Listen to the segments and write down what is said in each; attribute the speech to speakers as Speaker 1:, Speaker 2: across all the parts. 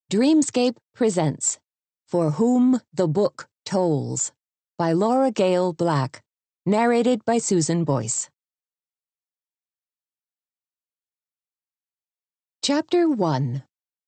Speaker 1: Dreamscape presents For Whom the Book Tolls by Laura Gale Black, narrated by Susan Boyce. Chapter 1.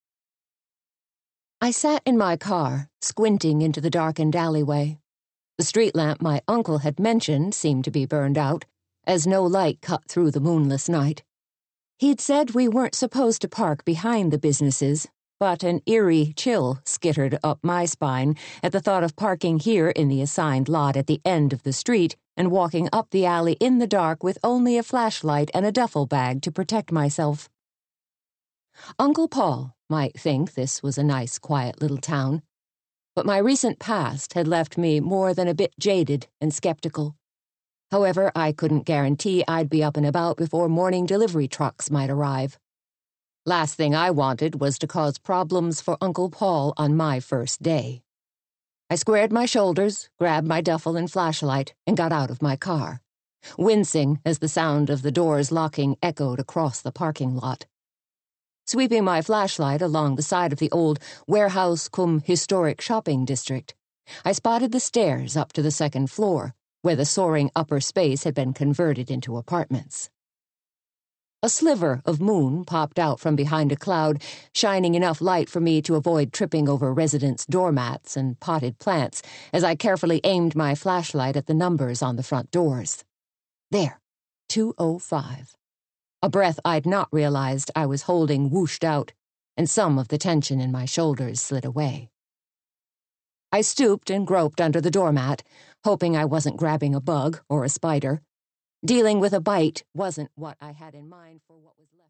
Speaker 1: I sat in my car, squinting into the darkened alleyway. The street lamp my uncle had mentioned seemed to be burned out, as no light cut through the moonless night. He'd said we weren't supposed to park behind the businesses, but an eerie chill skittered up my spine at the thought of parking here in the assigned lot at the end of the street and walking up the alley in the dark with only a flashlight and a duffel bag to protect myself. Uncle Paul might think this was a nice, quiet little town, but my recent past had left me more than a bit jaded and skeptical. However, I couldn't guarantee I'd be up and about before morning delivery trucks might arrive. Last thing I wanted was to cause problems for Uncle Paul on my first day. I squared my shoulders, grabbed my duffel and flashlight, and got out of my car, wincing as the sound of the doors locking echoed across the parking lot. Sweeping my flashlight along the side of the old warehouse-cum-historic shopping district, I spotted the stairs up to the second floor, where the soaring upper space had been converted into apartments. A sliver of moon popped out from behind a cloud, shining enough light for me to avoid tripping over residents' doormats and potted plants as I carefully aimed my flashlight at the numbers on the front doors. There, 205. A breath I'd not realized I was holding whooshed out, and some of the tension in my shoulders slid away. I stooped and groped under the doormat, hoping I wasn't grabbing a bug or a spider. Dealing with a bite wasn't what I had in mind for what was left.